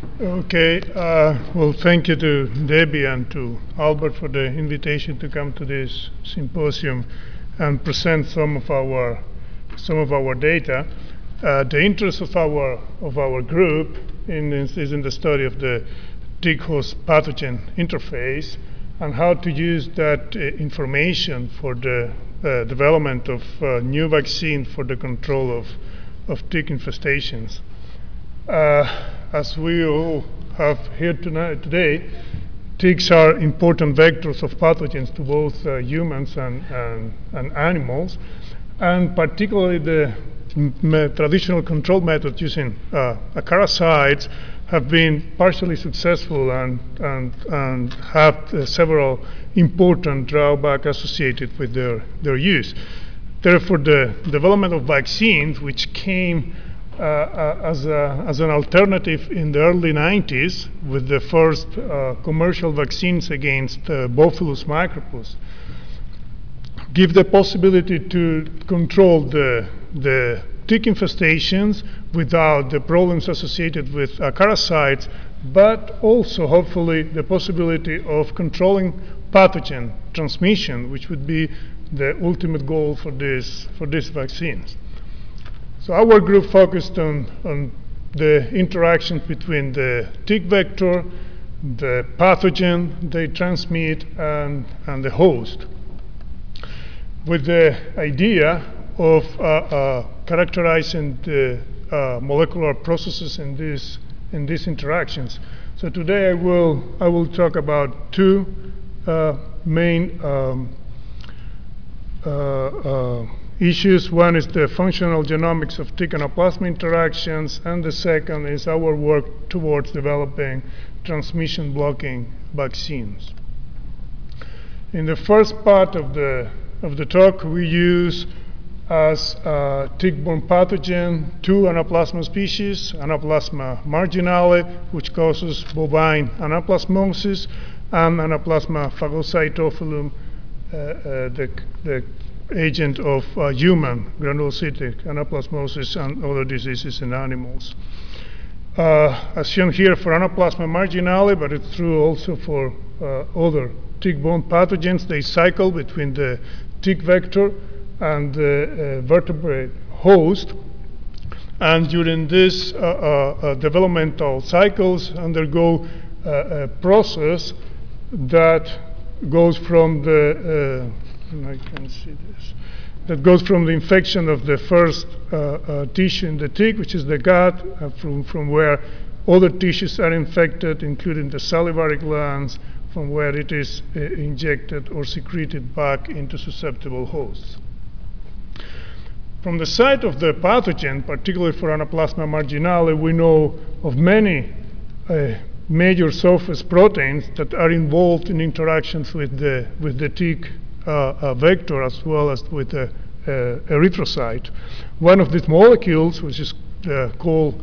Okay, well, thank you to Debbie and to Albert for the invitation to come to this symposium and present some of our data. The interest of our group is in the study of the tick-host pathogen interface and how to use that information for the development of new vaccine for the control of tick infestations. As we all have heard today, ticks are important vectors of pathogens to both humans and animals, and particularly the traditional control methods using acaricides have been partially successful and have several important drawbacks associated with their use. Therefore, the development of vaccines, which came as an alternative in the early 90s with the first commercial vaccines against Bophelis micropus, give the possibility to control the tick infestations without the problems associated with acaricides, but also hopefully the possibility of controlling pathogen transmission, which would be the ultimate goal for these vaccines. So our group focused on the interaction between the tick vector, the pathogen they transmit, and the host, with the idea of characterizing the molecular processes in these interactions. So today I will talk about two main issues. One is the functional genomics of tick anaplasma interactions, and the second is our work towards developing transmission blocking vaccines. In the first part of the talk, we use as tick-borne pathogen two anaplasma species, Anaplasma marginale, which causes bovine anaplasmosis, and Anaplasma phagocytophilum, the agent of human granulocytic anaplasmosis and other diseases in animals. As shown here for Anaplasma marginale, but it's true also for other tick-borne pathogens, they cycle between the tick vector and the vertebrate host, and during these developmental cycles undergo a process that goes from the I can see this. That goes from the infection of the first tissue in the tick, which is the gut, from where other tissues are infected, including the salivary glands, from where it is injected or secreted back into susceptible hosts. From the side of the pathogen, particularly for Anaplasma marginale, we know of many major surface proteins that are involved in interactions with the tick vector as well as with the erythrocyte. One of these molecules, which is called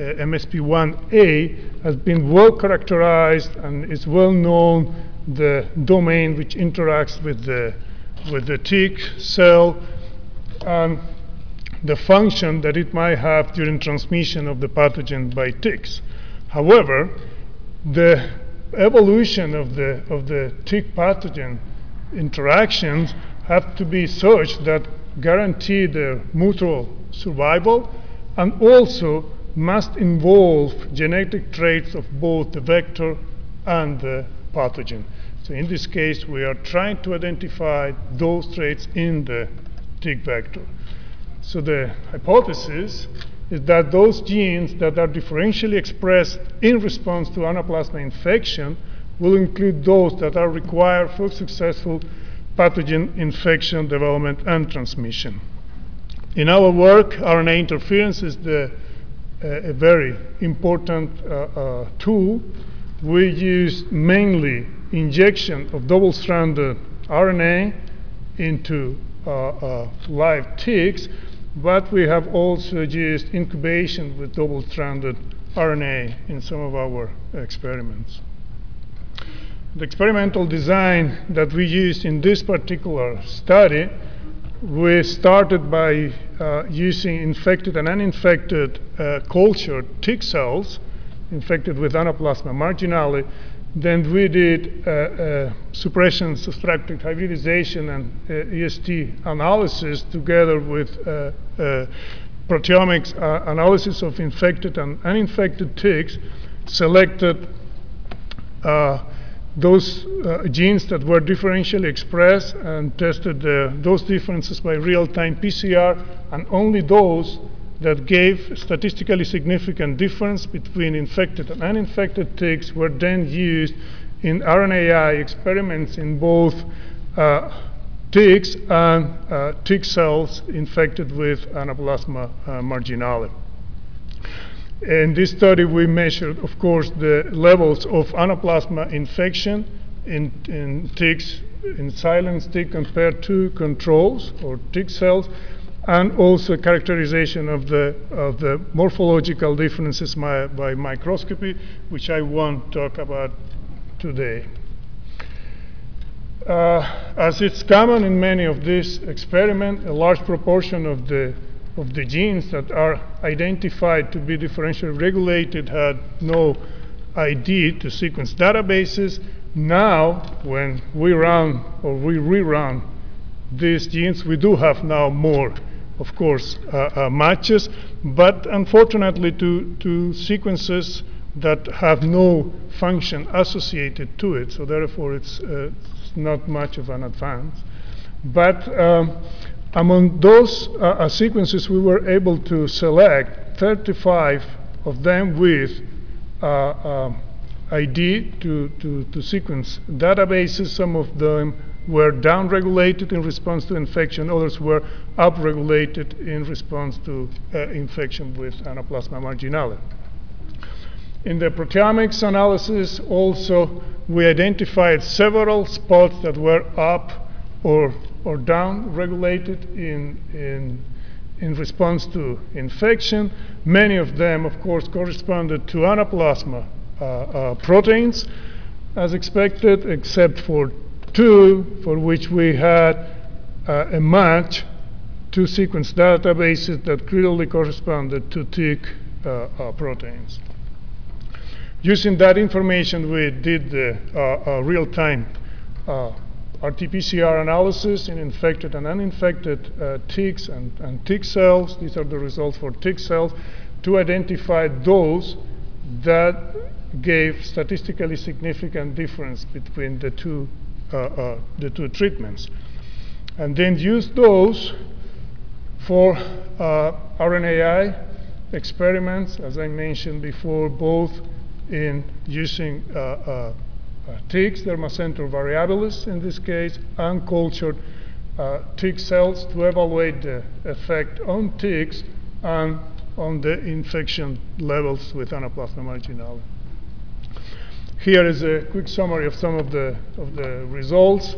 MSP1A, has been well characterized and is well known the domain which interacts with the tick cell and the function that it might have during transmission of the pathogen by ticks. However, the evolution of the tick pathogen interactions have to be such that guarantee their mutual survival and also must involve genetic traits of both the vector and the pathogen. So in this case, we are trying to identify those traits in the tick vector. So the hypothesis is that those genes that are differentially expressed in response to anaplasma infection will include those that are required for successful pathogen infection development and transmission. In our work, RNA interference is a very important tool. We use mainly injection of double-stranded RNA into live ticks, but we have also used incubation with double-stranded RNA in some of our experiments. The experimental design that we used in this particular study, we started by using infected and uninfected cultured tick cells infected with Anaplasma marginale, then we did suppression, subtracted hybridization, and EST analysis together with proteomics analysis of infected and uninfected ticks, selected those genes that were differentially expressed and tested those differences by real-time PCR, and only those that gave statistically significant difference between infected and uninfected ticks were then used in RNAi experiments in both ticks and tick cells infected with Anaplasma marginale. In this study, we measured, of course, the levels of Anaplasma infection in ticks, in silent tick compared to controls or tick cells, and also characterization of the morphological differences by microscopy, which I won't talk about today. As it's common in many of these experiments, a large proportion of the genes that are identified to be differentially regulated had no ID to sequence databases. Now, when we run or we rerun these genes, we do have now more, of course, matches, but unfortunately to sequences that have no function associated to it, so therefore it's not much of an advance. But among those sequences, we were able to select 35 of them with ID to sequence databases. Some of them were downregulated in response to infection, others were upregulated in response to infection with Anaplasma marginale. In the proteomics analysis also, we identified several spots that were up or down regulated in response to infection. Many of them, of course, corresponded to Anaplasma proteins, as expected, except for two for which we had a match to sequence databases that clearly corresponded to tick proteins. Using that information, we did the real-time RT-PCR analysis in infected and uninfected ticks and tick cells. These are the results for tick cells, to identify those that gave statistically significant difference between the two treatments. And then use those for RNAi experiments, as I mentioned before, both in using ticks, Dermacentor variabilis in this case, and cultured tick cells to evaluate the effect on ticks and on the infection levels with Anaplasma marginale. Here is a quick summary of some of the results.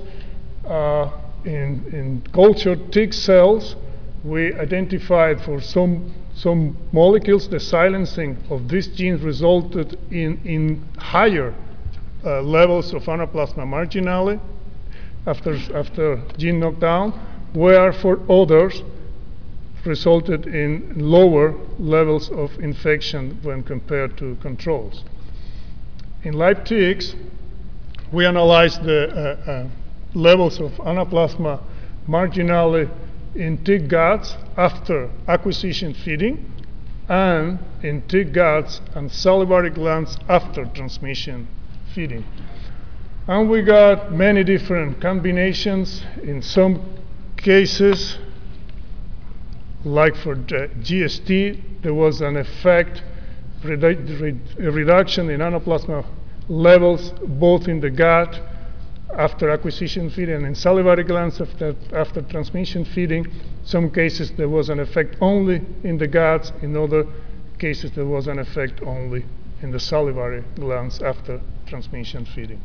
In cultured tick cells, we identified for some molecules the silencing of these genes resulted in higher levels of Anaplasma marginale after gene knockdown, where for others resulted in lower levels of infection when compared to controls. In live ticks, we analyzed the levels of Anaplasma marginale in tick guts after acquisition feeding, and in tick guts and salivary glands after transmission feeding. And we got many different combinations. In some cases, like for the GST, there was an effect, a reduction in Anaplasma levels, both in the gut after acquisition feeding and in salivary glands after transmission feeding. Some cases there was an effect only in the guts. In other cases there was an effect only in the salivary glands after transmission feeding.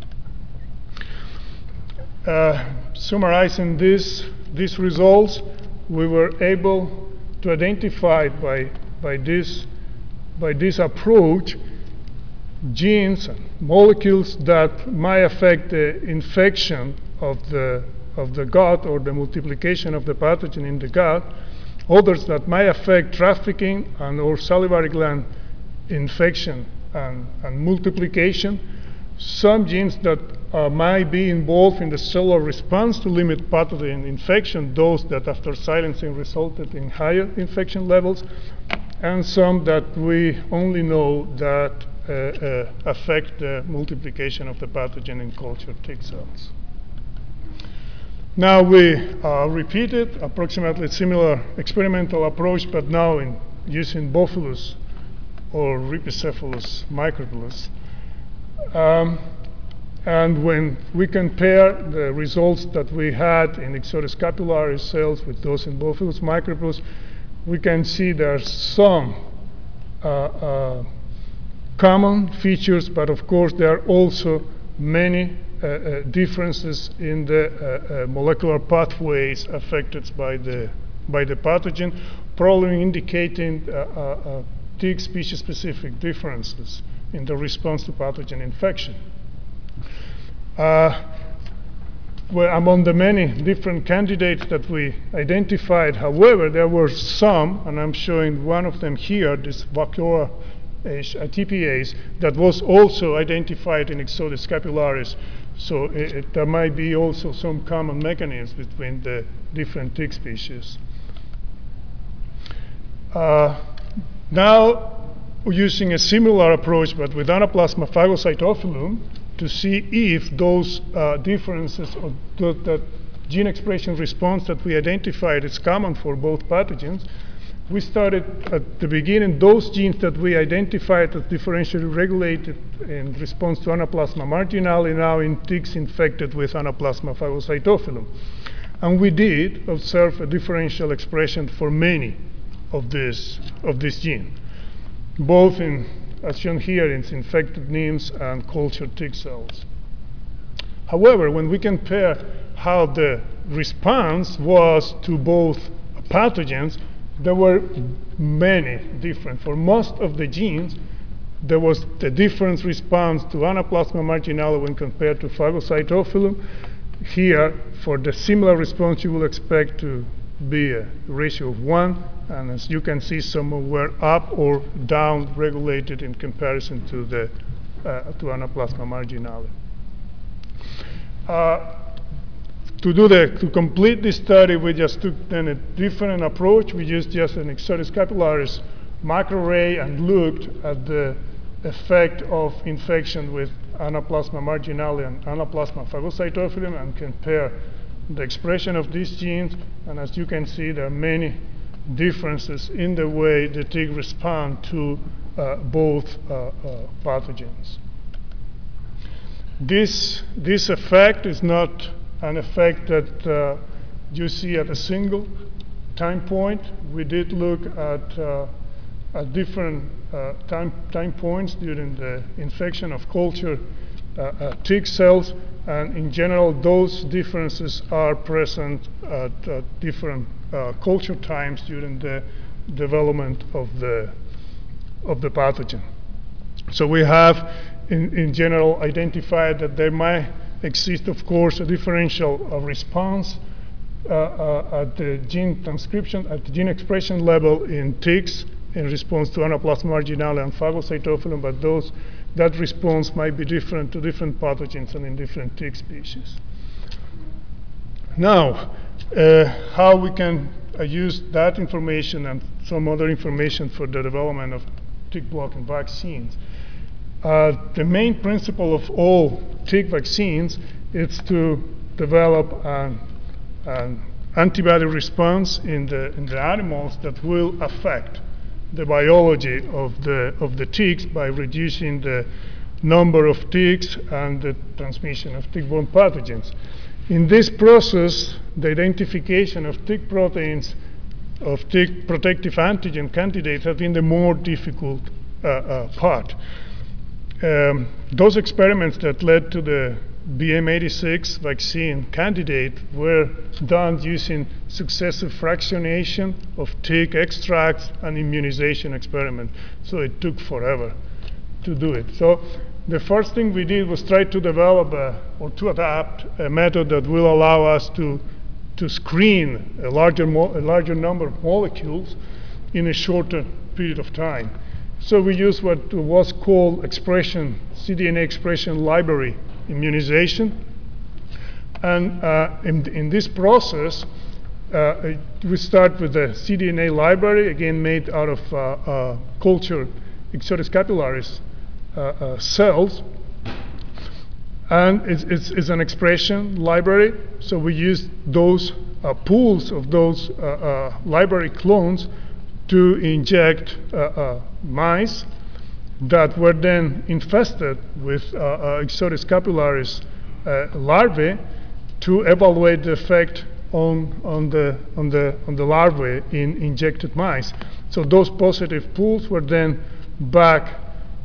Summarizing these results, we were able to identify by this approach genes and molecules that might affect the infection of the gut or the multiplication of the pathogen in the gut, others that might affect trafficking and or salivary gland infection and multiplication, some genes that might be involved in the cellular response to limit pathogen infection, those that after silencing resulted in higher infection levels, and some that we only know that affect the multiplication of the pathogen in cultured tick cells. Now we repeated approximately similar experimental approach, but now in using Bophelis or Rhipicephalus micropilus. And when we compare the results that we had in Ixodoscapularis cells with those in Bophelis micropilus, we can see there are some common features, but of course there are also many differences in the molecular pathways affected by the pathogen, probably indicating tick species-specific differences in the response to pathogen infection. Well, among the many different candidates that we identified, however, there were some, and I'm showing one of them here, this Vacura ATPase, that was also identified in Ixodoscapularis. So there might be also some common mechanisms between the different tick species. Now, we're using a similar approach, but with Anaplasma phagocytophilum, to see if those differences or that gene expression response that we identified is common for both pathogens. We started at the beginning, those genes that we identified as differentially regulated in response to Anaplasma marginale now in ticks infected with Anaplasma phagocytophilum. And we did observe a differential expression for many of this gene, both in, as shown here, in infected nymphs and cultured tick cells. However, when we compare how the response was to both pathogens, there were many different. For most of the genes, there was a different response to Anaplasma marginale when compared to phagocytophilum. Here, for the similar response, you will expect to be a ratio of 1, and as you can see, some were up or down regulated in comparison to the to Anaplasma marginale. To complete this study, we just took then a different approach. We used just an Ixodoscapularis microarray and looked at the effect of infection with Anaplasma marginale and Anaplasma phagocytophilum and compare the expression of these genes. And as you can see, there are many differences in the way the tick respond to both pathogens. This effect is not an effect that you see at a single time point. We did look at different time points during the infection of culture tick cells, and in general, those differences are present at different culture times during the development of the pathogen. So we have, in general, identified that there might exist, of course, a differential response at the gene transcription, at the gene expression level in ticks in response to Anaplasma marginale and phagocytophilum, but that response might be different to different pathogens and in different tick species. Now, how we can use that information and some other information for the development of tick-blocking vaccines. The main principle of all tick vaccines is to develop an antibody response in the animals that will affect the biology of the ticks by reducing the number of ticks and the transmission of tick-borne pathogens. In this process, the identification of tick proteins, of tick protective antigen candidates have been the more difficult part. Those experiments that led to the BM86 vaccine candidate were done using successive fractionation of tick extracts and immunization experiment. So it took forever to do it. So the first thing we did was try to develop or to adapt a method that will allow us to screen a larger number of molecules in a shorter period of time. So we used what was called cDNA expression library immunization. And in this process, we start with the cDNA library, again made out of cultured Ixodes scapularis cells. And it's an expression library, so we use those pools of those library clones to inject mice that were then infested with Ixodes scapularis larvae to evaluate the effect on the larvae in injected mice. So those positive pools were then back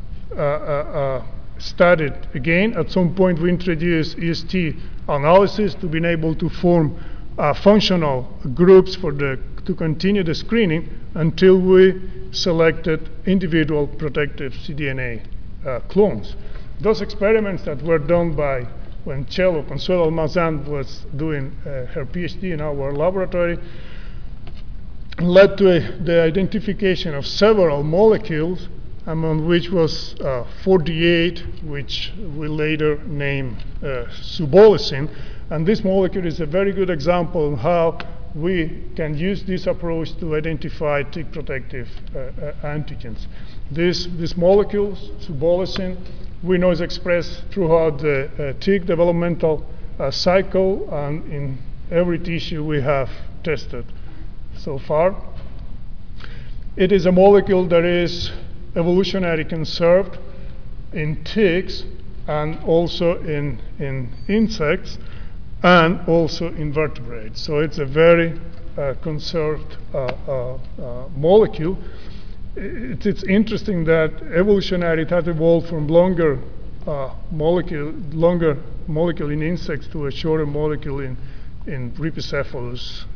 studied again. At some point, we introduced EST analysis to be able to form functional groups to continue the screening until we selected individual protective cDNA clones. Those experiments that were done by when Consuelo Almazan was doing her PhD in our laboratory led to the identification of several molecules, among which was 48, which we later named subolecin. And this molecule is a very good example of how we can use this approach to identify tick protective antigens. This molecule, subolecin, we know is expressed throughout the tick developmental cycle and in every tissue we have tested so far. It is a molecule that is evolutionary conserved in ticks and also in insects and also in vertebrates. So it's a very conserved molecule. It's interesting that evolutionary it has evolved from longer molecule in insects to a shorter molecule in Rhipicephalus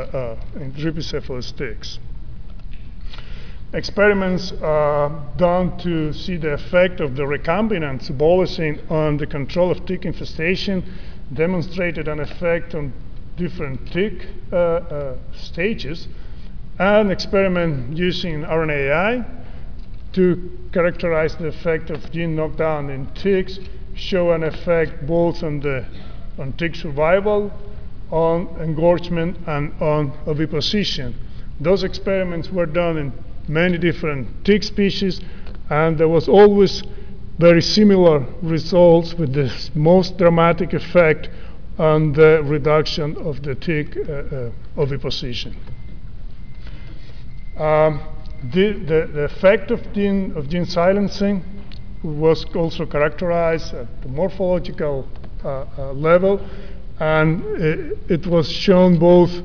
ticks. Experiments done to see the effect of the recombinant subolecin on the control of tick infestation demonstrated an effect on different tick stages. An experiment using RNAi to characterize the effect of gene knockdown in ticks show an effect both on tick survival, on engorgement, and on oviposition. Those experiments were done in many different tick species, and there was always very similar results with the most dramatic effect on the reduction of the tick oviposition. The effect of gene silencing was also characterized at the morphological level, and it was shown both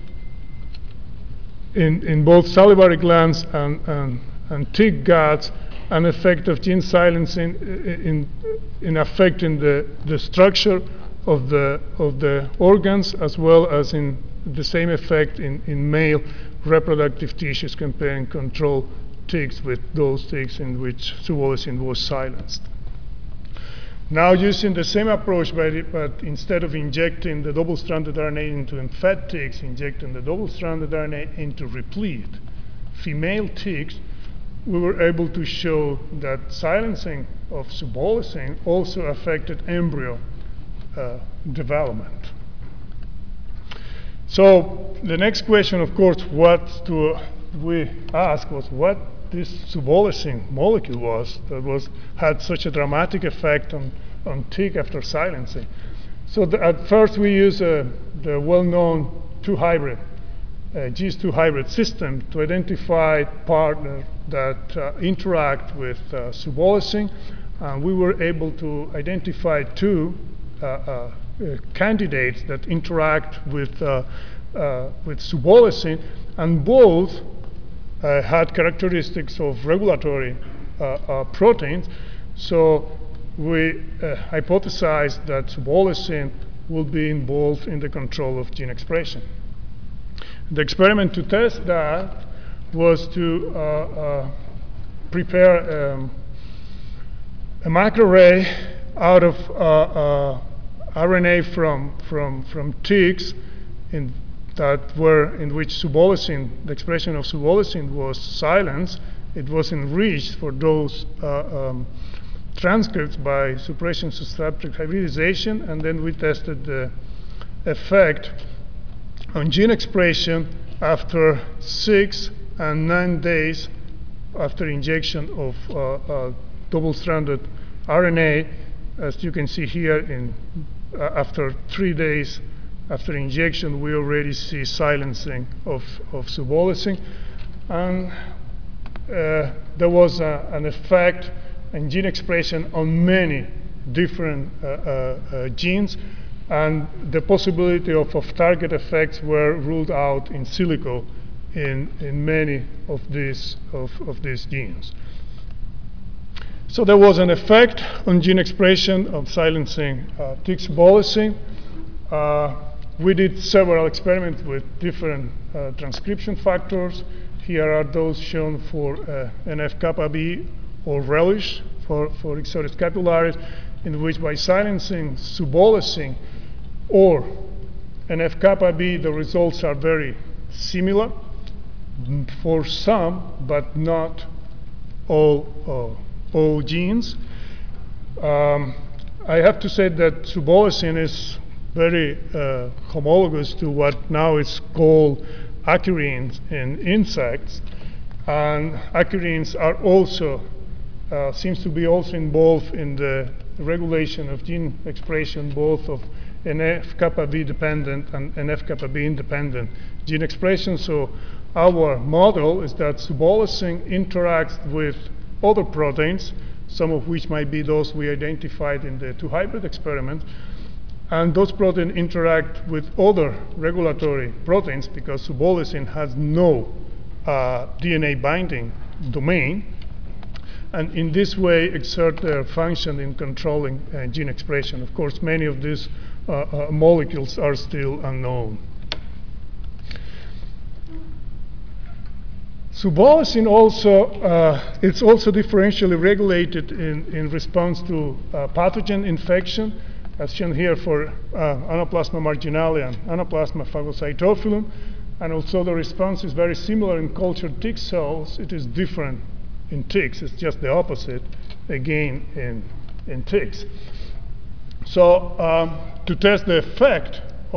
in both salivary glands and tick guts, an effect of gene silencing in affecting the structure of the organs, as well as in the same effect in male reproductive tissues, comparing control ticks with those ticks in which subolecin was silenced. Now, using the same approach, but instead of injecting the double-stranded RNA into infed ticks, injecting the double-stranded RNA into replete female ticks, we were able to show that silencing of subolecin also affected embryo development. So the next question, of course, we ask was what this subolecin molecule was that had such a dramatic effect on tick after silencing. So at first we use the well-known GIS2 hybrid system to identify partners that interact with subolecin. We were able to identify two candidates that interact with subolecin, and both had characteristics of regulatory proteins. So we hypothesized that subolecin will be involved in the control of gene expression. The experiment to test that was to prepare a microarray out of RNA from ticks in which subolecin, the expression of subolecin was silenced, it was enriched for those transcripts by suppression substrate hybridization, and then we tested the effect on gene expression after 6 and 9 days after injection of double-stranded RNA. As you can see here, after 3 days after injection, we already see silencing of subbolethine. And there was an effect in gene expression on many different genes, and the possibility of off-target effects were ruled out in silico in many of these genes. So there was an effect on gene expression of silencing tick subbolethine. We did several experiments with different transcription factors. Here are those shown for NF-kappa B or relish for Ixodes scapularis, in which by silencing subbolethine or NF-kappa B, the results are very similar for some, but not all genes. I have to say that subbolethine is very homologous to what now is called acarines in insects, and acarines are also seems to be also involved in the regulation of gene expression, both of NF-kappa B dependent and NF-kappa B independent gene expression. So our model is that subbolethine interacts with other proteins, some of which might be those we identified in the 2-hybrid experiment, and those proteins interact with other regulatory proteins because subbolethine has no DNA binding domain, and in this way exert their function in controlling gene expression. Of course, many of these molecules are still unknown. Subbolethine also, it's also differentially regulated in response to pathogen infection, as shown here for Anaplasma marginalia and Anaplasma phagocytophilum. And also the response is very similar in cultured tick cells. It is different in ticks. It's just the opposite, again, in ticks. So to test the effect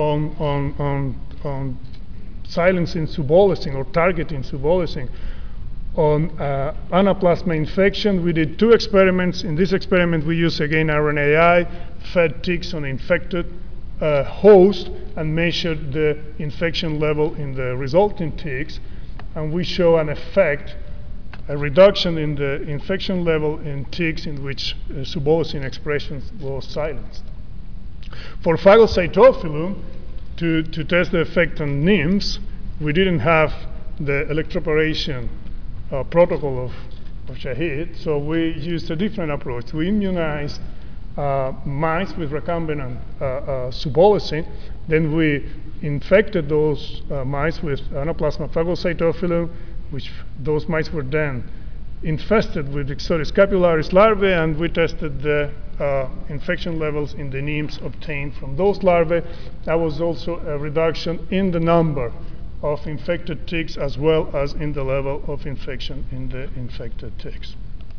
on silencing subbolethine or targeting subbolethine on Anaplasma infection, we did 2 experiments. In this experiment, we used again RNAi, fed ticks on infected host, and measured the infection level in the resulting ticks. And we show an effect, a reduction in the infection level in ticks in which subbolethine expression was silenced. For phagocytophilum, to test the effect on nymphs, we didn't have the electroporation protocol of Shahid, so we used a different approach. We immunized mice with recombinant subbolethine, then we infected those mice with Anaplasma phagocytophilum, which those mice were then infested with Ixodes scapularis larvae, and we tested the infection levels in the nymphs obtained from those larvae. That was also a reduction in the number of infected ticks as well as in the level of infection in the infected ticks.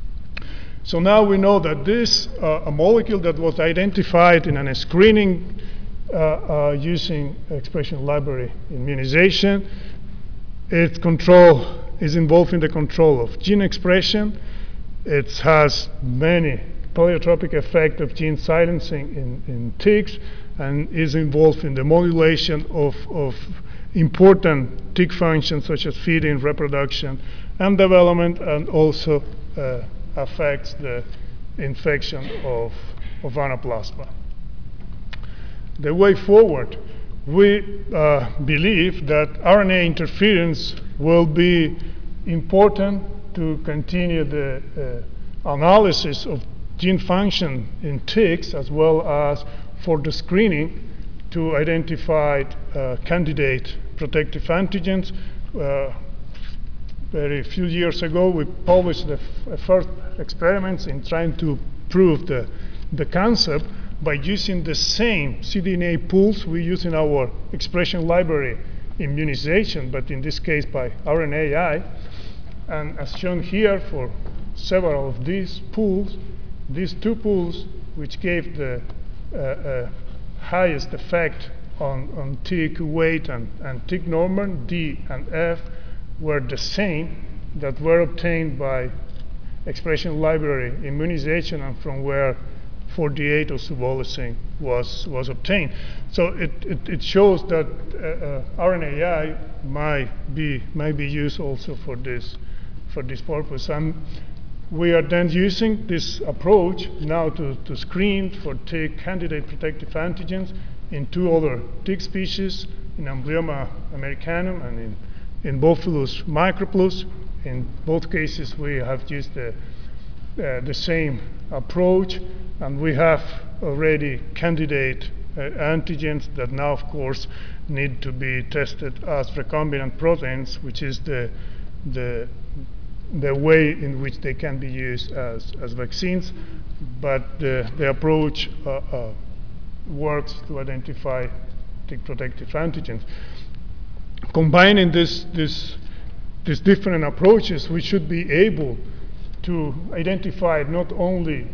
So now we know that this a molecule that was identified in a screening using expression library immunization, its control is involved in the control of gene expression. It has many pleiotropic effect of gene silencing in ticks, and is involved in the modulation of important tick functions such as feeding, reproduction, and development, and also affects the infection of Anaplasma. The way forward, we believe that RNA interference will be important to continue the analysis of gene function in ticks, as well as for the screening to identify candidate protective antigens. Very few years ago, we published the first experiments in trying to prove the concept by using the same cDNA pools we use in our expression library immunization, but in this case by RNAi. And as shown here for several of these pools, these two pools, which gave the highest effect on tick weight and tick Norman, D and F, were the same that were obtained by expression library immunization and from where 48 of suboxone was obtained. So it shows that RNAi might be used also for this purpose. And we are then using this approach now to screen for tick candidate protective antigens in two other tick species, in Amblyomma americanum and in Bophelus microplus. In both cases, we have used the same approach, and we have already candidate antigens that now, of course, need to be tested as recombinant proteins, which is the way in which they can be used as vaccines. But the approach works to identify tick protective antigens. Combining these different approaches, we should be able to identify not only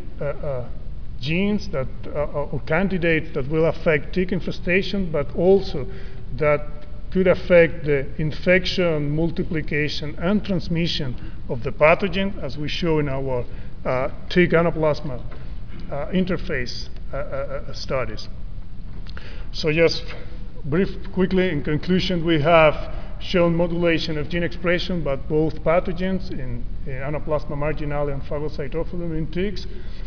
genes that or candidates that will affect tick infestation, but also that could affect the infection, multiplication, and transmission of the pathogen, as we show in our tick anaplasma interface studies. So just quickly, in conclusion, we have shown modulation of gene expression by both pathogens in Anaplasma marginale and phagocytophilum in ticks,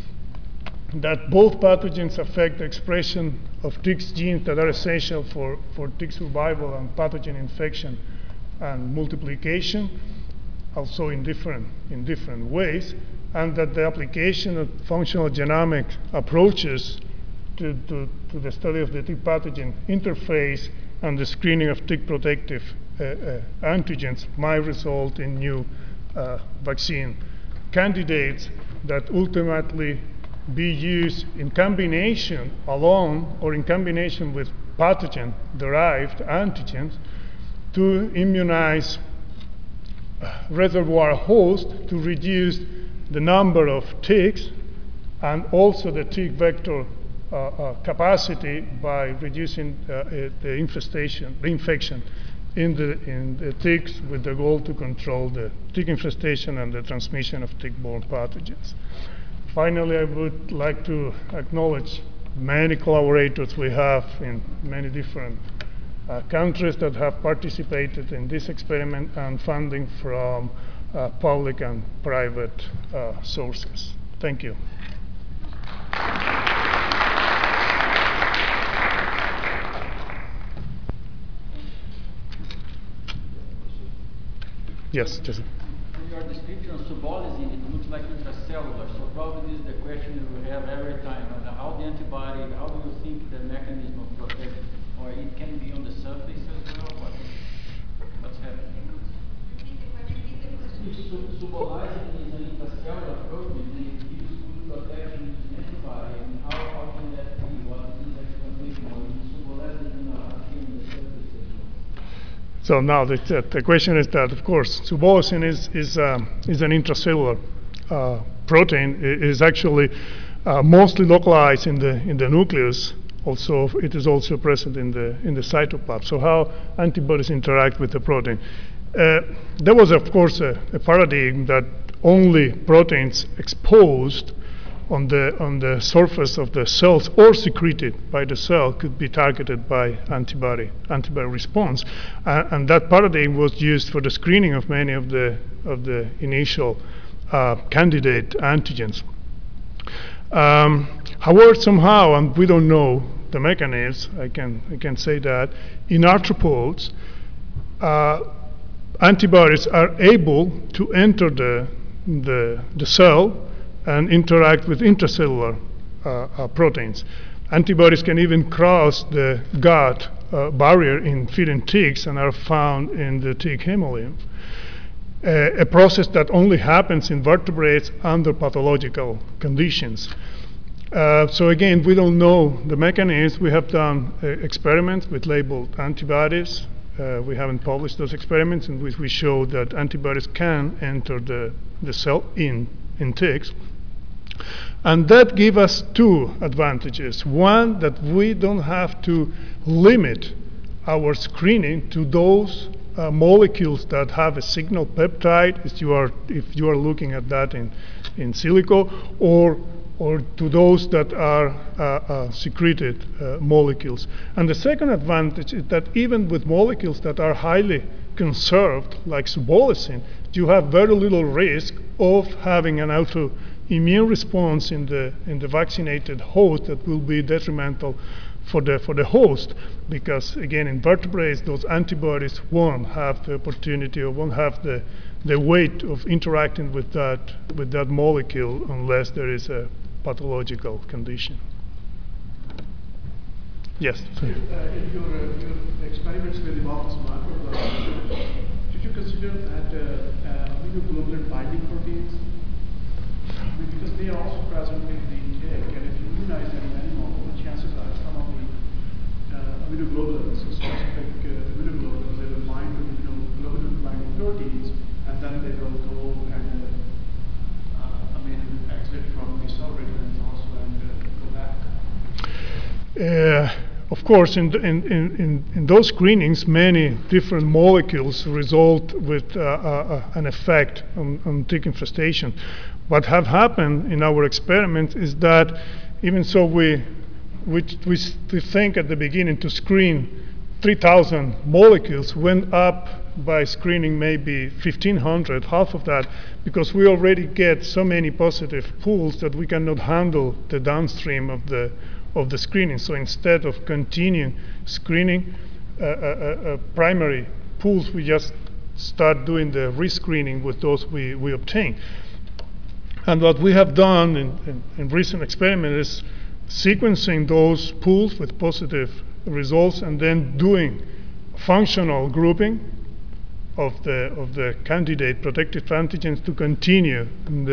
that both pathogens affect the expression of ticks genes that are essential for tick survival and pathogen infection and multiplication, also in different ways, and that the application of functional genomic approaches to the study of the tick pathogen interface and the screening of tick protective antigens might result in new vaccine candidates that ultimately be used in combination alone or in combination with pathogen-derived antigens to immunize reservoir hosts to reduce the number of ticks and also the tick vector capacity by reducing the infection in the ticks with the goal to control the tick infestation and the transmission of tick-borne pathogens. Finally, I would like to acknowledge many collaborators we have in many different countries that have participated in this experiment and funding from public and private sources. Thank you. Yes, Jesse. In your description of subolazine, it looks like intracellular, so probably this is the question we have every time. How the antibody, how do you think the mechanism of protection, or it can be on the surface as well? What's happening? If subolazine is an intracellular protein, then it gives good protection to the antibody, and how can that be? What is this explanation? Or is subolazine on the surface as well? So now the question is that, of course, subolazine is an intracellular protein. It is actually mostly localized in the nucleus. Also, it is also present in the cytoplasm. So how antibodies interact with the protein? There was, of course, a paradigm that only proteins exposed on the surface of the cells or secreted by the cell could be targeted by antibody response, and that paradigm was used for the screening of many of the initial candidate antigens. However, somehow, and we don't know the mechanism, I can say that in arthropods, antibodies are able to enter the cell and interact with intracellular proteins. Antibodies can even cross the gut barrier in feeding ticks and are found in the tick hemolymph, a process that only happens in vertebrates under pathological conditions. So again, we don't know the mechanism. We have done experiments with labeled antibodies we haven't published those experiments in which we show that antibodies can enter the cell in ticks. And that gives us two advantages. One, that we don't have to limit our screening to those molecules that have a signal peptide, if you are looking at that in silico, or to those that are secreted molecules. And the second advantage is that even with molecules that are highly conserved, like subolecin, you have very little risk of having an autoimmune response in the vaccinated host that will be detrimental for the host, because again, in vertebrates, those antibodies won't have the opportunity or won't have the weight of interacting with that molecule unless there is a pathological condition. Yes. In your experiments with amorphous macroplasma, did you consider that immunoglobulin binding proteins? Because they are also present in the tick, and if you immunize any animal, the chances are some of the immunoglobulins, so specific immunoglobulins, they will bind with immunoglobulin binding proteins, and then they will go and exit from the cell residence also and go back. Of course, in those screenings, many different molecules result with an effect on tick infestation. What have happened in our experiments is that even so we think at the beginning to screen 3,000 molecules, went up by screening maybe 1,500, half of that, because we already get so many positive pools that we cannot handle the downstream of the screening. So instead of continuing screening primary pools, we just start doing the rescreening with those we obtain. And what we have done in recent experiments is sequencing those pools with positive results and then doing functional grouping of the candidate protective antigens to continue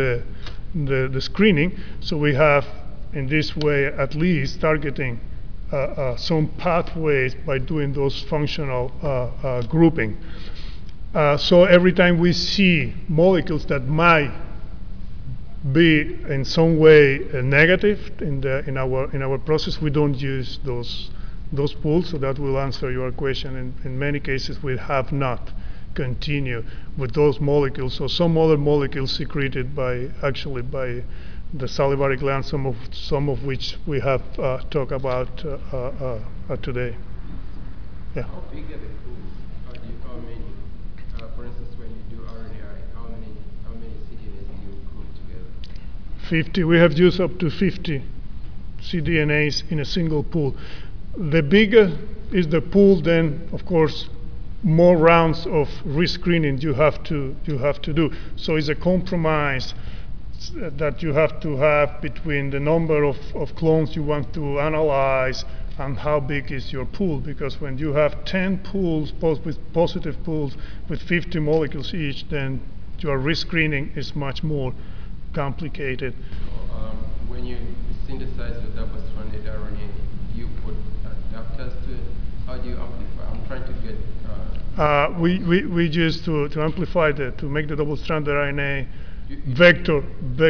the screening. So we have, in this way, at least targeting some pathways by doing those functional grouping. So every time we see molecules that might be in some way negative in our process, we don't use those pools. So that will answer your question. In many cases, we have not continued with those molecules. So some other molecules secreted by the salivary gland, some of which we have talked about today. Yeah. How big are the pools? How many? For instance, when you do RNAi, how many cDNAs do you group together? 50. We have used up to 50 cDNAs in a single pool. The bigger is the pool, then of course more rounds of rescreening you have to do. So it's a compromise that you have to have between the number of clones you want to analyze and how big is your pool, because when you have 10 pools, both with positive pools with 50 molecules each, then your rescreening is much more complicated. So, when you synthesize your double-stranded RNA, do you put adapters to it? How do you amplify? I'm trying to get... We use to amplify to make the double-stranded RNA vector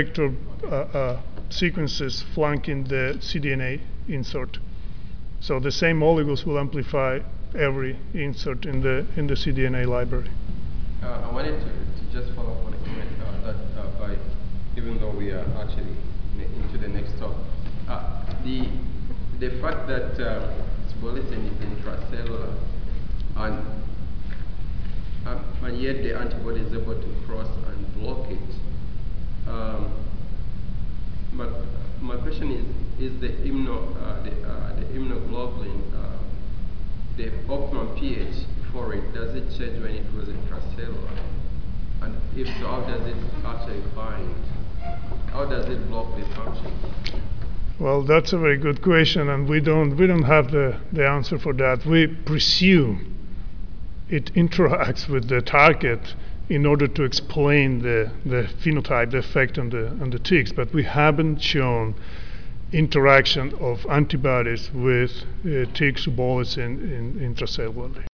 sequences flanking the cDNA insert. So the same molecules will amplify every insert in the cDNA library. I wanted to just follow up on a comment that by, even though we are actually into the next talk, the fact that subolecin is intracellular and yet the antibody is able to cross and block it. My question is the immunoglobulin, the optimum pH for it, does it change when it goes intracellular? And if so, how does it actually bind? How does it block the function? Well, that's a very good question, and we don't have the answer for that. We presume it interacts with the target in order to explain the phenotype, the effect on the ticks, but we haven't shown interaction of antibodies with tick subolecin intracellularly.